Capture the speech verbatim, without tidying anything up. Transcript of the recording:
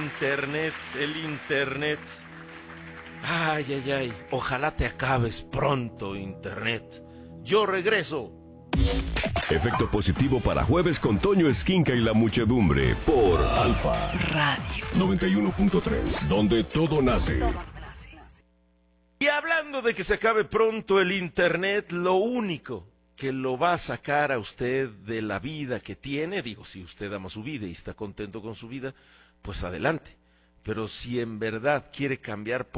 internet, el internet. Ay, ay, ay, ojalá te acabes pronto, internet. Yo regreso. Efecto positivo para jueves con Toño Esquinca y la muchedumbre por Alfa Radio noventa y uno punto tres, donde todo nace. Y hablando de que se acabe pronto el internet, lo único que lo va a sacar a usted de la vida que tiene, digo, si usted ama su vida y está contento con su vida, pues adelante. Pero si en verdad quiere cambiar